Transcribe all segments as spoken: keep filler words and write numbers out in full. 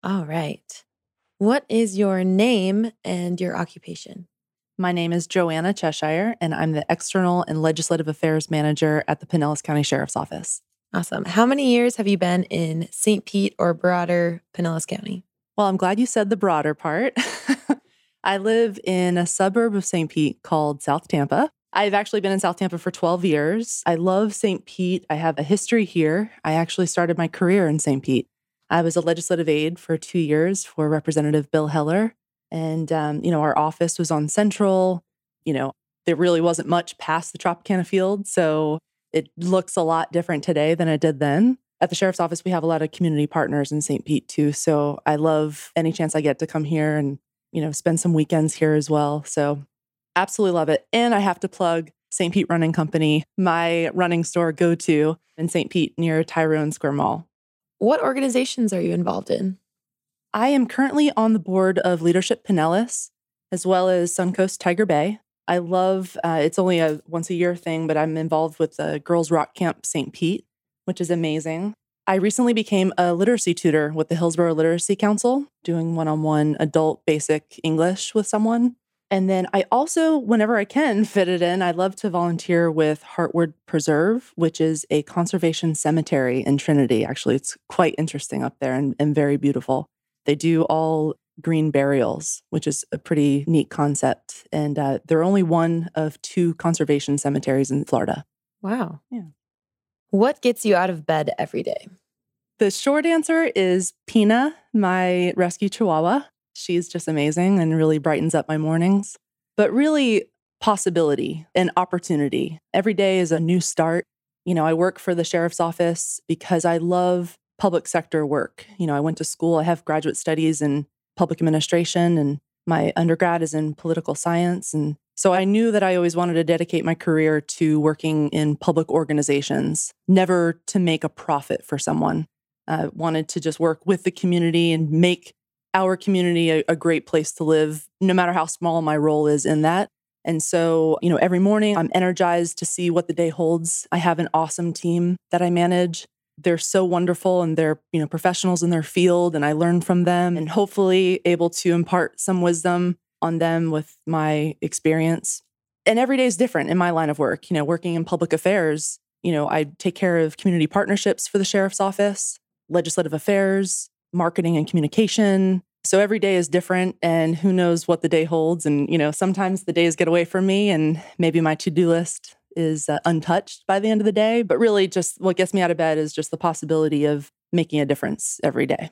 All right. What is your name and your occupation? My name is Joanna Cheshire, and I'm the External and Legislative Affairs Manager at the Pinellas County Sheriff's Office. Awesome. How many years have you been in Saint Pete or broader Pinellas County? Well, I'm glad you said the broader part. I live in a suburb of Saint Pete called South Tampa. I've actually been in South Tampa for twelve years. I love Saint Pete. I have a history here. I actually started my career in Saint Pete. I was a legislative aide for two years for Representative Bill Heller. And, um, you know, our office was on Central. You know, there really wasn't much past the Tropicana field. So it looks a lot different today than it did then. At the Sheriff's Office, we have a lot of community partners in Saint Pete too. So I love any chance I get to come here and, you know, spend some weekends here as well. So absolutely love it. And I have to plug Saint Pete Running Company, my running store go-to in Saint Pete near Tyrone Square Mall. What organizations are you involved in? I am currently on the board of Leadership Pinellas, as well as Suncoast Tiger Bay. I love, uh, it's only a once a year thing, but I'm involved with the Girls Rock Camp Saint Pete, which is amazing. I recently became a literacy tutor with the Hillsborough Literacy Council, doing one-on-one adult basic English with someone. And then I also, whenever I can fit it in, I love to volunteer with Heartwood Preserve, which is a conservation cemetery in Trinity. Actually, it's quite interesting up there and, and very beautiful. They do all green burials, which is a pretty neat concept. And uh, they're only one of two conservation cemeteries in Florida. Wow. Yeah. What gets you out of bed every day? The short answer is Pina, my rescue chihuahua. She's just amazing and really brightens up my mornings. But really, possibility and opportunity. Every day is a new start. You know, I work for the Sheriff's Office because I love public sector work. You know, I went to school, I have graduate studies in public administration, and my undergrad is in political science. And so I knew that I always wanted to dedicate my career to working in public organizations, never to make a profit for someone. I wanted to just work with the community and make our community a, a great place to live, no matter how small my role is in that. And so, you know, every morning I'm energized to see what the day holds. I have an awesome team that I manage. They're so wonderful and they're, you know, professionals in their field, and I learn from them and hopefully able to impart some wisdom on them with my experience. And every day is different in my line of work. You know, working in public affairs, you know, I take care of community partnerships for the Sheriff's Office, legislative affairs, marketing and communication. So every day is different, and who knows what the day holds. And, you know, sometimes the days get away from me and maybe my to-do list is uh, untouched by the end of the day. But really just what gets me out of bed is just the possibility of making a difference every day.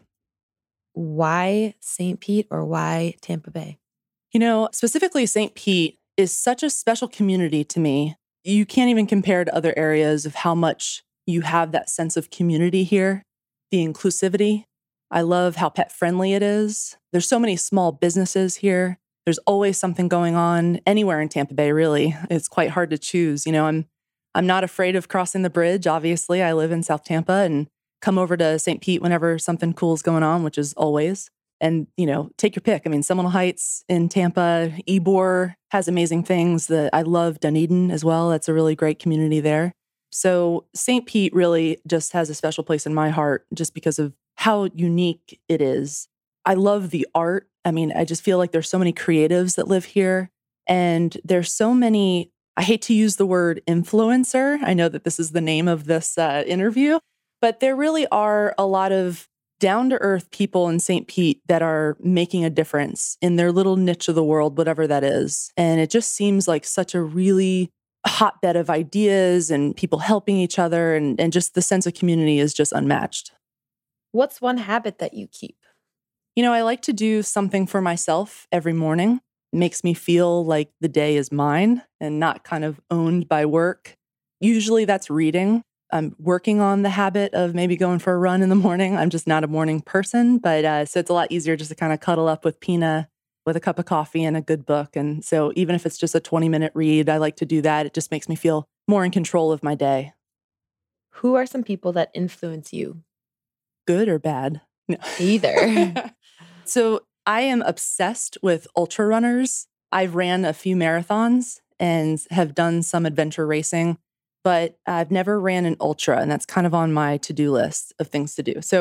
Why Saint Pete or why Tampa Bay? You know, specifically Saint Pete is such a special community to me. You can't even compare to other areas of how much you have that sense of community here, the inclusivity. I love how pet friendly it is. There's so many small businesses here. There's always something going on anywhere in Tampa Bay, really. It's quite hard to choose. You know, I'm I'm not afraid of crossing the bridge. Obviously, I live in South Tampa and come over to Saint Pete whenever something cool is going on, which is always. And, you know, take your pick. I mean, Seminole Heights in Tampa, Ybor has amazing things. That I love Dunedin as well. That's a really great community there. So Saint Pete really just has a special place in my heart just because of how unique it is. I love the art. I mean, I just feel like there's so many creatives that live here, and there's so many, I hate to use the word influencer. I know that this is the name of this uh, interview, but there really are a lot of down-to-earth people in Saint Pete that are making a difference in their little niche of the world, whatever that is. And it just seems like such a really hotbed of ideas and people helping each other, and, and just the sense of community is just unmatched. What's one habit that you keep? You know, I like to do something for myself every morning. It makes me feel like the day is mine and not kind of owned by work. Usually that's reading. I'm working on the habit of maybe going for a run in the morning. I'm just not a morning person, but uh, so it's a lot easier just to kind of cuddle up with Pina with a cup of coffee and a good book. And so even if it's just a twenty minute read, I like to do that. It just makes me feel more in control of my day. Who are some people that influence you? Good or bad? No. Either. So I am obsessed with ultra runners. I've ran a few marathons and have done some adventure racing, but I've never ran an ultra, and that's kind of on my to-do list of things to do. So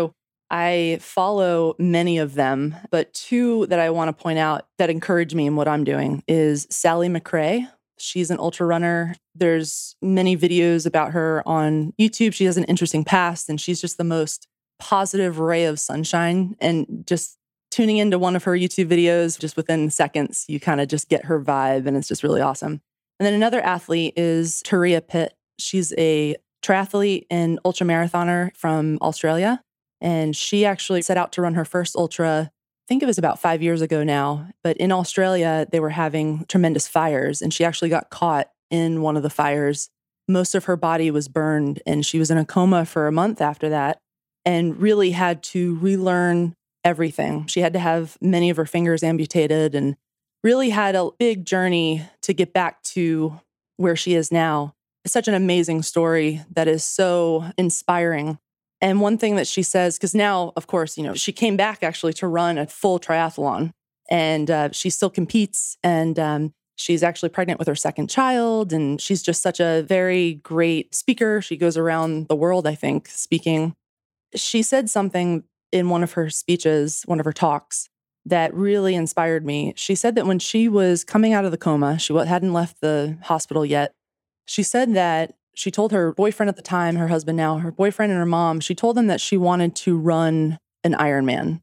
I follow many of them, but two that I want to point out that encourage me in what I'm doing is Sally McRae. She's an ultra runner. There's many videos about her on YouTube. She has an interesting past, and she's just the most positive ray of sunshine. And just tuning into one of her YouTube videos, just within seconds, you kind of just get her vibe, and it's just really awesome. And then another athlete is Turia Pitt. She's a triathlete and ultramarathoner from Australia. And she actually set out to run her first ultra, I think it was about five years ago now. But in Australia, they were having tremendous fires, and she actually got caught in one of the fires. Most of her body was burned, and she was in a coma for a month after that, and really had to relearn everything. She had to have many of her fingers amputated and really had a big journey to get back to where she is now. It's such an amazing story that is so inspiring. And one thing that she says, because now, of course, you know, she came back actually to run a full triathlon, and uh, she still competes, and um, she's actually pregnant with her second child, and she's just such a very great speaker. She goes around the world, I think, speaking. She said something in one of her speeches, one of her talks, that really inspired me. She said that when she was coming out of the coma, she hadn't left the hospital yet. She said that she told her boyfriend at the time, her husband now, her boyfriend and her mom, she told them that she wanted to run an Ironman.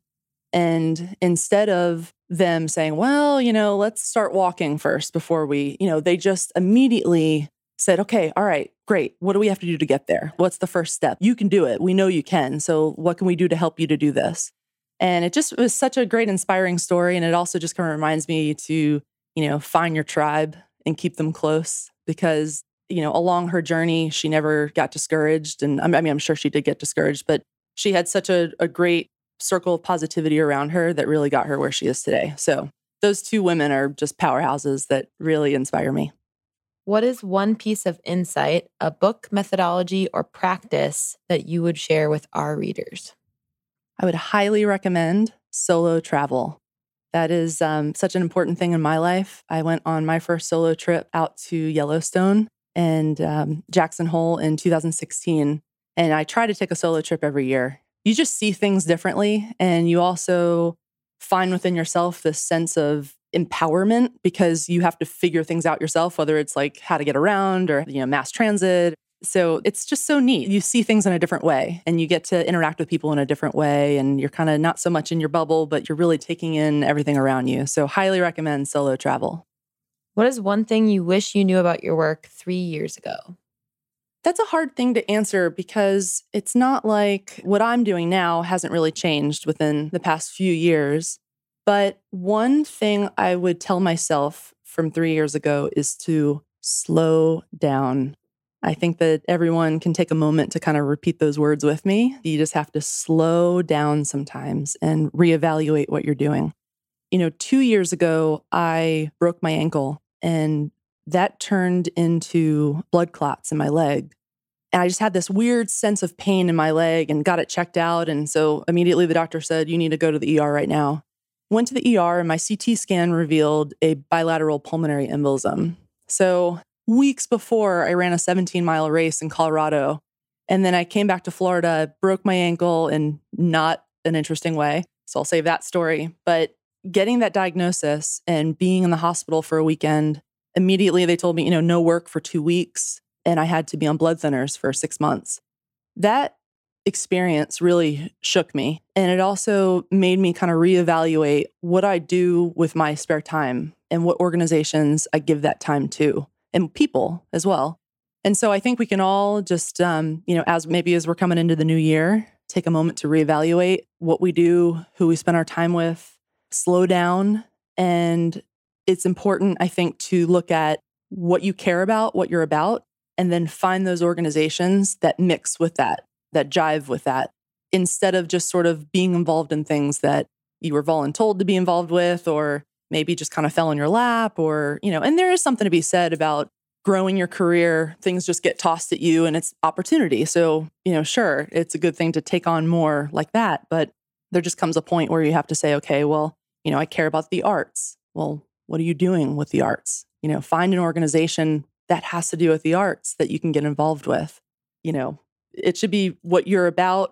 And instead of them saying, well, you know, let's start walking first before we, you know, they just immediately said, okay, all right, great. What do we have to do to get there? What's the first step? You can do it. We know you can. So what can we do to help you to do this? And it just was such a great, inspiring story. And it also just kind of reminds me to, you know, find your tribe and keep them close, because you know, along her journey, she never got discouraged. And I mean, I'm sure she did get discouraged, but she had such a, a great circle of positivity around her that really got her where she is today. So those two women are just powerhouses that really inspire me. What is one piece of insight, a book, methodology, or practice that you would share with our readers? I would highly recommend solo travel. That is um, such an important thing in my life. I went on my first solo trip out to Yellowstone and um, Jackson Hole in two thousand sixteen. And I try to take a solo trip every year. You just see things differently. And you also find within yourself this sense of empowerment, because you have to figure things out yourself, whether it's like how to get around or, you know, mass transit. So it's just so neat. You see things in a different way, and you get to interact with people in a different way. And you're kind of not so much in your bubble, but you're really taking in everything around you. So highly recommend solo travel. What is one thing you wish you knew about your work three years ago? That's a hard thing to answer, because it's not like what I'm doing now hasn't really changed within the past few years. But one thing I would tell myself from three years ago is to slow down. I think that everyone can take a moment to kind of repeat those words with me. You just have to slow down sometimes and reevaluate what you're doing. You know, two years ago, I broke my ankle, and that turned into blood clots in my leg. And I just had this weird sense of pain in my leg and got it checked out. And so immediately the doctor said, you need to go to the E R right now. Went to the E R, and my C T scan revealed a bilateral pulmonary embolism. So weeks before, I ran a seventeen mile race in Colorado. And then I came back to Florida, broke my ankle in not an interesting way. So I'll save that story. But getting that diagnosis and being in the hospital for a weekend, immediately they told me, you know, no work for two weeks. And I had to be on blood thinners for six months. That experience really shook me. And it also made me kind of reevaluate what I do with my spare time and what organizations I give that time to, and people as well. And so I think we can all just, um, you know, as maybe as we're coming into the new year, take a moment to reevaluate what we do, who we spend our time with, slow down. And it's important, I think, to look at what you care about, what you're about, and then find those organizations that mix with that, that jive with that, instead of just sort of being involved in things that you were voluntold to be involved with, or maybe just kind of fell in your lap, or, you know, and there is something to be said about growing your career. Things just get tossed at you and it's opportunity. So, you know, sure, it's a good thing to take on more like that, but there just comes a point where you have to say, okay, well, you know, I care about the arts. Well, what are you doing with the arts? You know, find an organization that has to do with the arts that you can get involved with. You know, it should be what you're about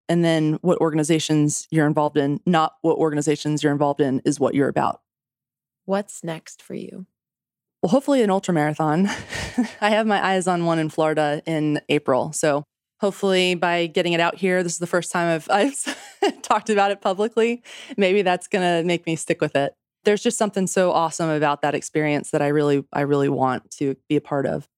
and then what organizations you're involved in, not what organizations you're involved in is what you're about. What's next for you? Well, hopefully an ultramarathon. I have my eyes on one in Florida in April. So hopefully by getting it out here, this is the first time I've, I've talked about it publicly. Maybe that's going to make me stick with it. There's just something so awesome about that experience that I really, I really want to be a part of.